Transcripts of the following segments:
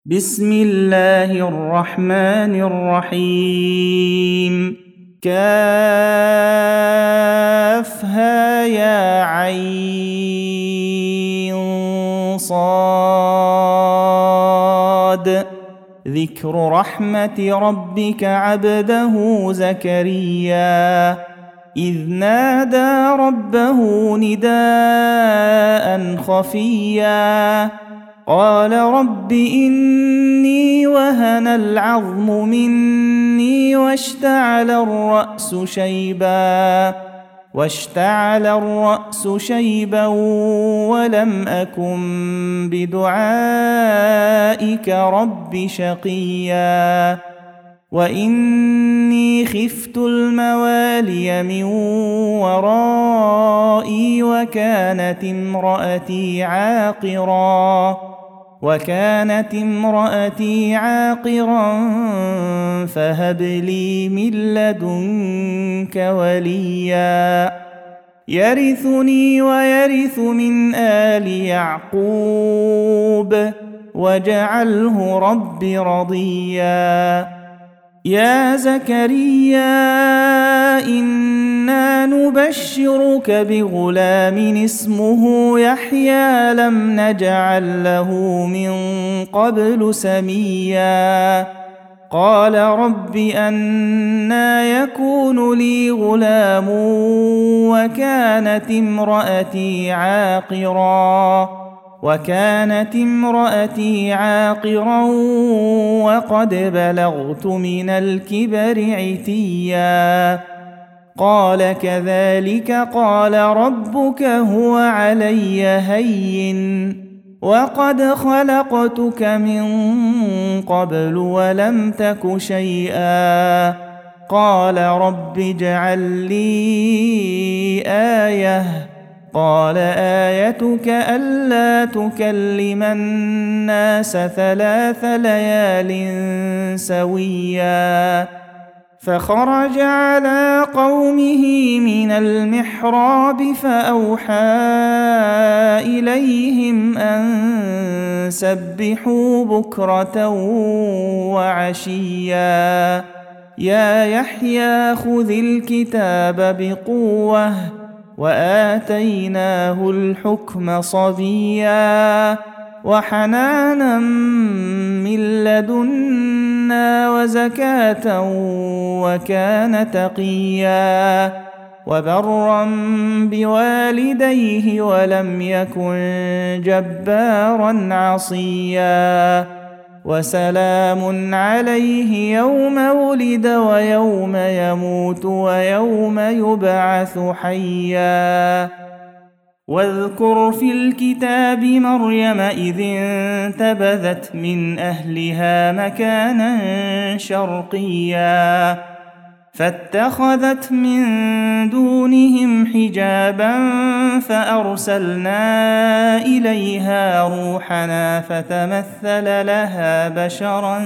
بسم الله الرحمن الرحيم كافها يا عين صاد ذكر رحمة ربك عبده زكريا إذ نادى ربه نداء خفيا قال رب إني وهن العظم مني واشتعل الرأس شيبا ولم أكن بدعائك رب شقيا وإني خفت الموالي من ورائي وكانت امرأتي عاقرا فهب لي من لدنك وليا يرثني ويرث من آل يعقوب واجعله رب رضيا يا زكريا إنا نبشرك بغلام اسمه يحيى لم نجعل له من قبل سميا قال رب أنى يكون لي غلام وكانت امرأتي عاقرا وقد بلغت من الكبر عتيا قال كذلك قال ربك هو علي هين وقد خلقتك من قبل ولم تك شيئا قال رب اجعل لي آية قال آيتك ألا تكلم الناس 3 ليال سويا فخرج على قومه من المحراب فأوحى إليهم أن سبحوا بكرة وعشيا يا يحيى خذ الكتاب بقوة وآتيناه الحكم صبيا وحنانا من لدنا وزكاة وكان تقيا وبرا بوالديه ولم يكن جبارا عصيا وسلام عليه يوم ولد ويوم يموت ويوم يبعث حيا واذكر في الكتاب مريم إذ انتبذت من أهلها مكانا شرقيا فاتخذت من دونهم حجابا فأرسلنا إليها روحنا فتمثل لها بشرا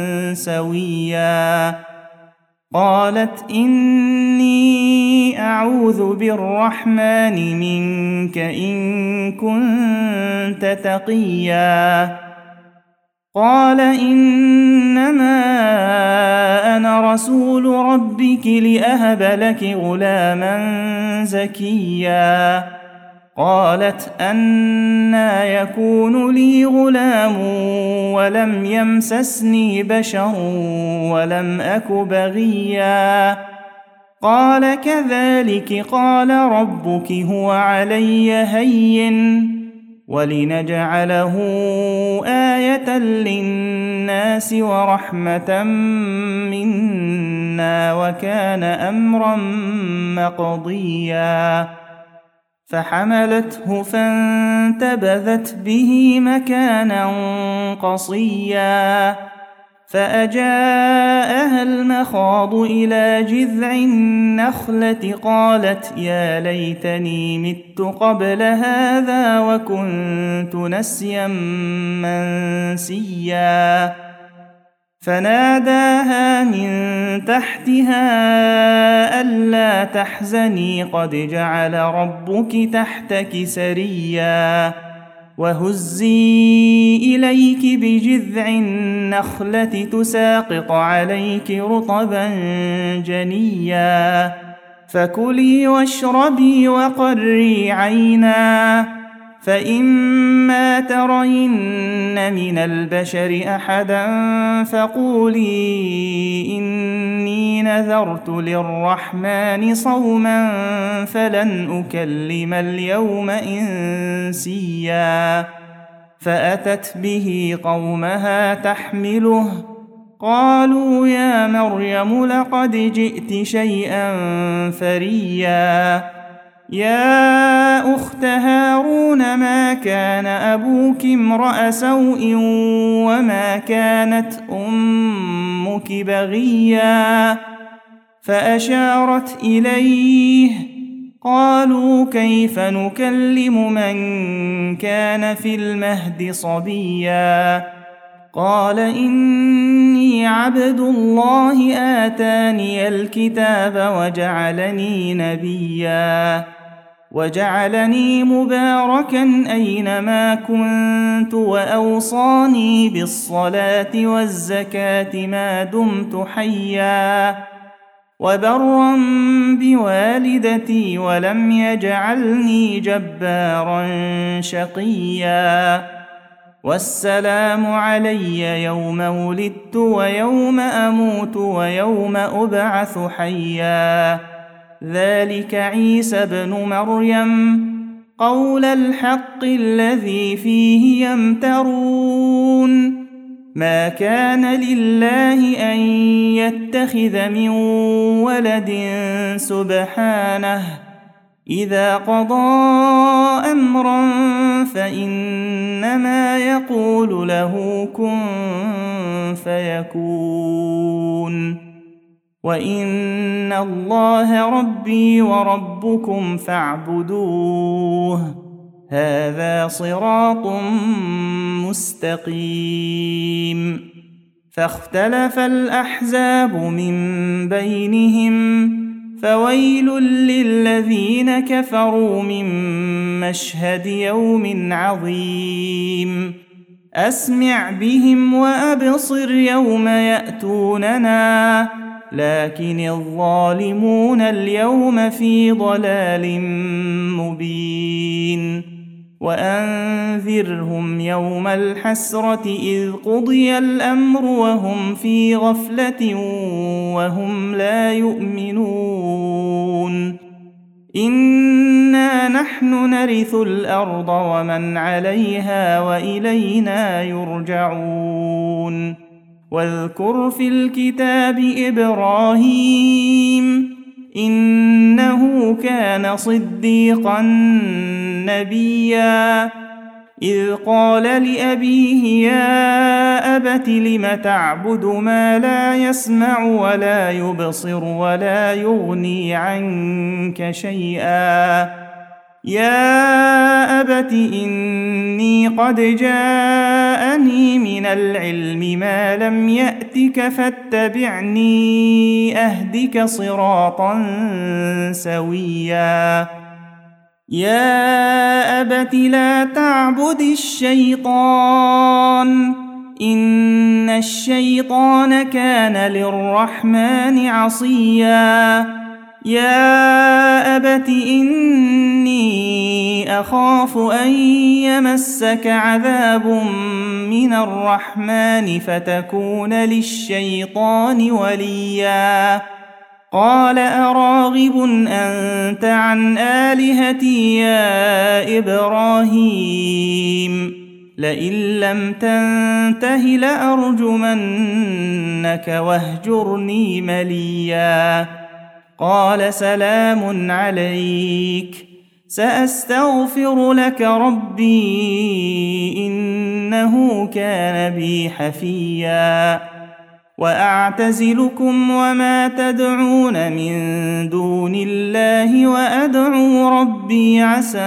سويا قالت إني أعوذ بالرحمن منك إن كنت تقيا قال إنما أنا رسول ربك لأهب لك غلاما زكيا قالت أنى يكون لي غلام ولم يمسسني بشر ولم أك بغيا قال كذلك قال ربك هو علي هين ولنجعله آية للناس ورحمة منا وكان أمرا مقضيا فحملته فانتبذت به مكانا قصيا فأجاءها المخاض إلى جذع النخلة قالت يا ليتني مت قبل هذا وكنت نسيا منسيا فناداها من تحتها ألا تحزني قد جعل ربك تحتك سريا وهزي إليك بجذع النخلة تساقط عليك رطبا جنيا فكلي واشربي وقري عينا فإما ترين من البشر أحدا فقولي إني نذرت للرحمن صوما فلن أكلم اليوم إنسيا فأتت به قومها تحمله قالوا يا مريم لقد جئت شيئا فريا يا أخت هارون ما كان أبوك امرأ سوء وما كانت أمك بغيا فأشارت إليه قالوا كيف نكلم من كان في المهد صبيا قال إني عبد الله آتاني الكتاب وجعلني نبيا وجعلني مباركا أينما كنت وأوصاني بالصلاة والزكاة ما دمت حيا وبرا بوالدتي ولم يجعلني جبارا شقيا والسلام علي يوم ولدت ويوم أموت ويوم أبعث حيا ذلك عيسى بن مريم قول الحق الذي فيه يمترون ما كان لله أن يتخذ من ولد سبحانه إذا قضى أمرا فإنما يقول له كن فيكون وإن الله ربي وربكم فاعبدوه هذا صراط مستقيم فاختلف الأحزاب من بينهم فويل للذين كفروا من مشهد يوم عظيم أسمع بهم وأبصر يوم يأتوننا لكن الظالمون اليوم في ضلال مبين وأنذرهم يوم الحسرة إذ قضي الأمر وهم في غفلة وهم لا يؤمنون إنا نحن نرث الأرض ومن عليها وإلينا يرجعون واذكر في الكتاب إبراهيم إنه كان صديقا نبيا إذ قال لأبيه يا أبت لم تعبد ما لا يسمع ولا يبصر ولا يغني عنك شيئا يا أبت إني قد جاءني من العلم ما لم يأتك فاتبعني أهدك صراطا سويا يا أبت لا تعبد الشيطان إن الشيطان كان للرحمن عصيا يا أبت إني أخاف أن يمسك عذاب من الرحمن فتكون للشيطان وليا قال أراغب أنت عن آلهتي يا إبراهيم لئن لم تنته لأرجمنك واهجرني مليا قال سلام عليك سأستغفر لك ربي إنه كان بي حفيا وأعتزلكم وما تدعون من دون الله وأدعو ربي عسى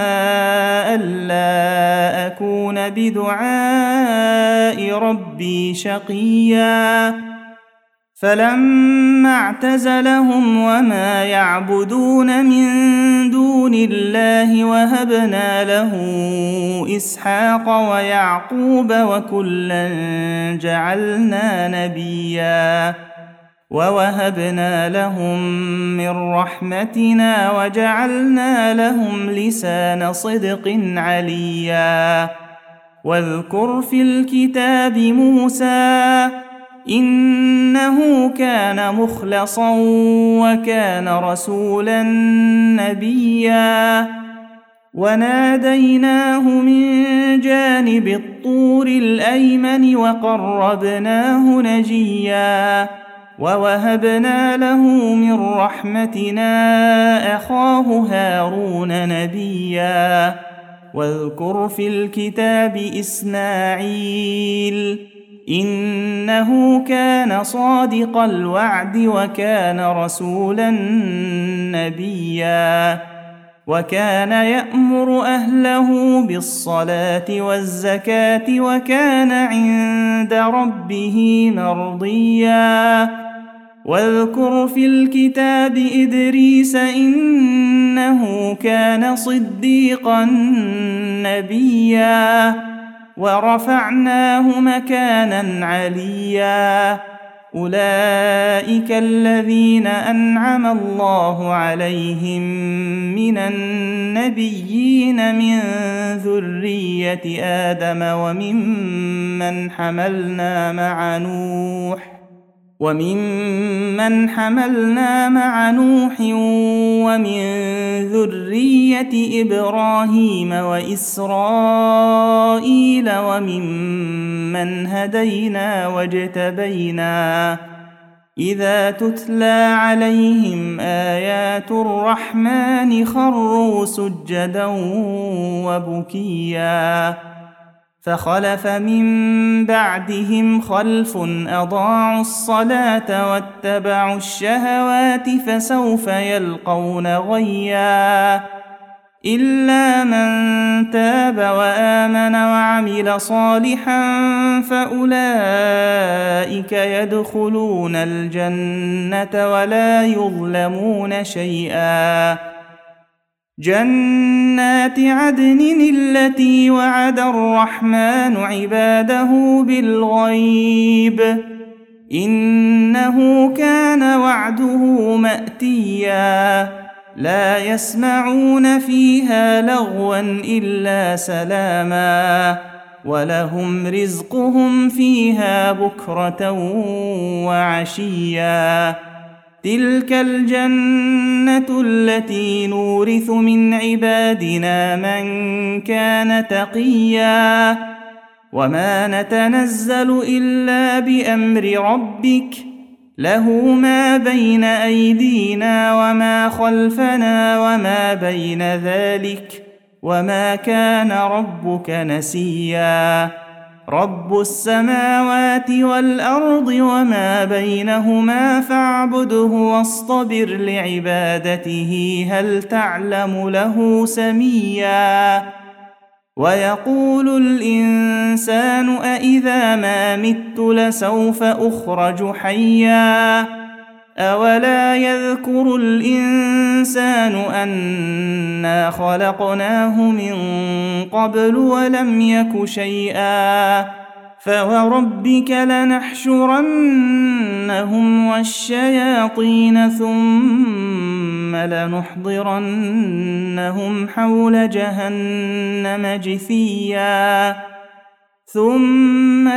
ألا أكون بدعاء ربي شقيا فلما اعتزلهم وما يعبدون من دون الله وهبنا له إسحاق ويعقوب وكلا جعلنا نبيا ووهبنا لهم من رحمتنا وجعلنا لهم لسان صدق عليا واذكر في الكتاب موسى إنه كان مخلصا وكان رسولا نبيا وناديناه من جانب الطور الأيمن وقربناه نجيا ووهبنا له من رحمتنا أخاه هارون نبيا واذكر في الكتاب إسماعيل إنه كان صادق الوعد وكان رسولا نبيا وكان يأمر أهله بالصلاة والزكاة وكان عند ربه مرضيا واذكر في الكتاب إدريس إنه كان صديقا نبيا ورفعناه مكانا عليا أولئك الذين أنعم الله عليهم من النبيين من ذرية آدم وممن حملنا مع نوح ومن ذرية إبراهيم وإسرائيل وممن هدينا واجتبينا إذا تتلى عليهم آيات الرحمن خروا سجدا وبكيا فخلف من بعدهم خلف أضاعوا الصلاة واتبعوا الشهوات فسوف يلقون غيا إلا من تاب وآمن وعمل صالحا فأولئك يدخلون الجنة ولا يظلمون شيئا جنات عدن التي وعد الرحمن عباده بالغيب إنه كان وعده مأتيا لا يسمعون فيها لغوا إلا سلاما ولهم رزقهم فيها بكرة وعشيا تلك الجنة التي نورث من عبادنا من كان تقيا وما نتنزل إلا بأمر ربك له ما بين أيدينا وما خلفنا وما بين ذلك وما كان ربك نسيا رب السماوات والأرض وما بينهما فاعبده واصطبر لعبادته هل تعلم له سميا ويقول الإنسان أإذا ما مت لسوف أخرج حيا أولا يذكر الإنسان أنا خلقناه من قبل ولم يك شيئا فوربك لنحشرنهم والشياطين ثم لنحضرنهم حول جهنم جثيا ثم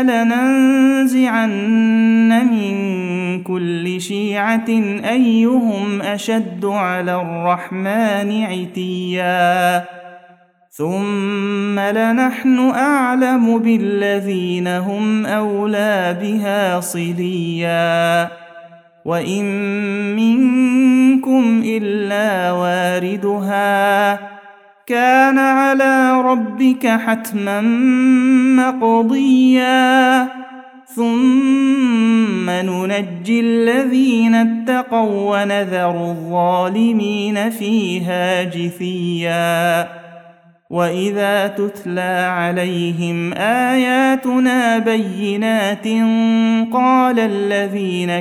لننزعن من كل شيعة أيهم أشد على الرحمن عتيا ثم لنحن أعلم بالذين هم أولى بها صليا وإن منكم إلا واردها كان على ربك حتما مقضيا ثم ننجي الذين اتقوا ونذر الظالمين فيها جثيا وإذا تتلى عليهم آياتنا بينات قال الذين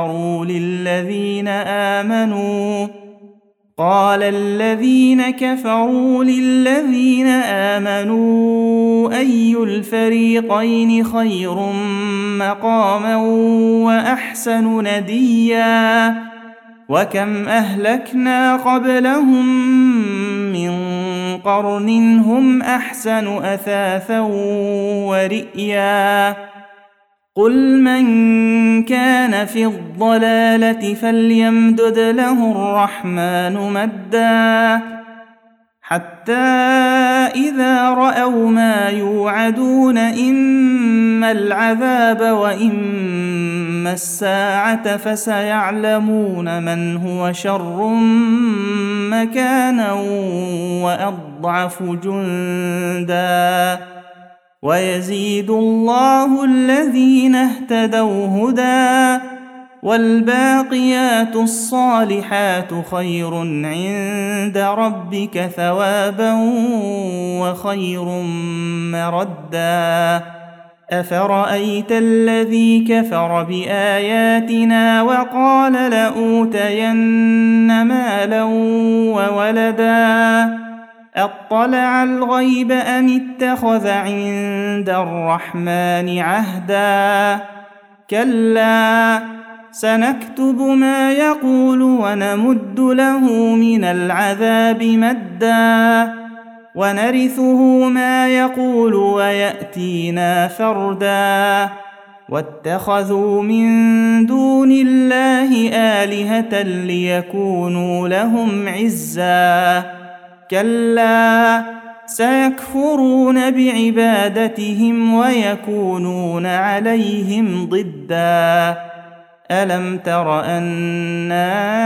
كفروا للذين آمنوا أي الفريقين خير مقاما وأحسن نديا وكم أهلكنا قبلهم من قرن هم أحسن أثاثا ورئيا قل من كان في الضلالة فليمدد له الرحمن مدا حتى إذا رأوا ما يوعدون إما العذاب وإما الساعة فسيعلمون من هو شر مكانا وأضعف جندا ويزيد الله الذين اهتدوا هدى والباقيات الصالحات خير عند ربك ثوابا وخير مردا أفرأيت الذي كفر بآياتنا وقال لأوتين مالا وولدا أطلع الغيب أم اتخذ عند الرحمن عهدا كلا سنكتب ما يقول ونمد له من العذاب مدا ونرثه ما يقول ويأتينا فردا واتخذوا من دون الله آلهة ليكونوا لهم عزا كلا سيكفرون بعبادتهم ويكونون عليهم ضدا ألم تر أنا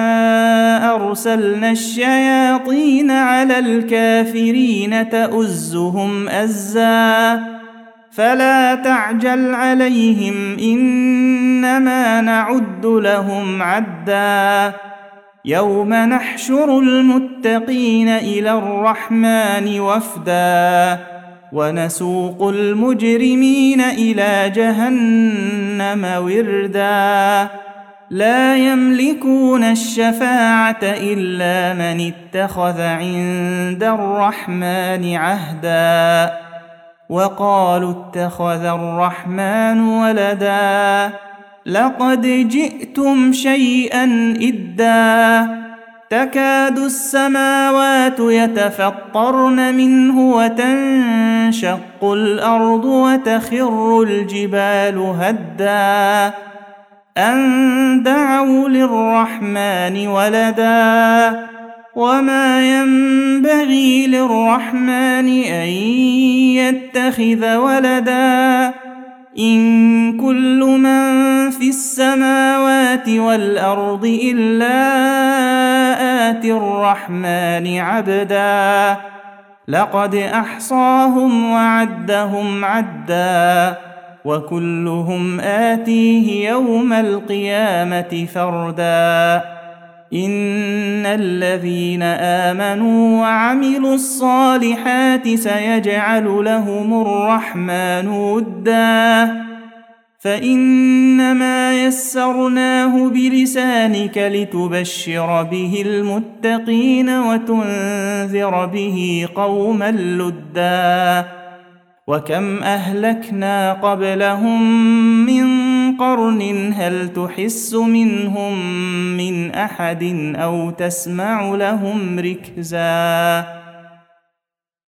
أرسلنا الشياطين على الكافرين تؤزهم أزا فلا تعجل عليهم إنما نعد لهم عدا يوم نحشر المتقين إلى الرحمن وفدا ونسوق المجرمين إلى جهنم وردا لا يملكون الشفاعة إلا من اتخذ عند الرحمن عهدا وقالوا اتخذ الرحمن ولدا لقد جئتم شيئا إدا تكاد السماوات يتفطرن منه وتنشق الأرض وتخر الجبال هدا أن دعوا للرحمن ولدا وما ينبغي للرحمن أن يتخذ ولدا إن كل من في السماوات والأرض إلا آتي الرحمن عبدا لقد أحصاهم وعدهم عدا وكلهم آتيه يوم القيامة فردا إن الذين آمنوا وعملوا الصالحات سيجعل لهم الرحمن ودا فإنما يسرناه بلسانك لتبشر به المتقين وتنذر به قوما لدا وكم أهلكنا قبلهم من قرن هل تحس منهم من أحد أو تسمع لهم ركزا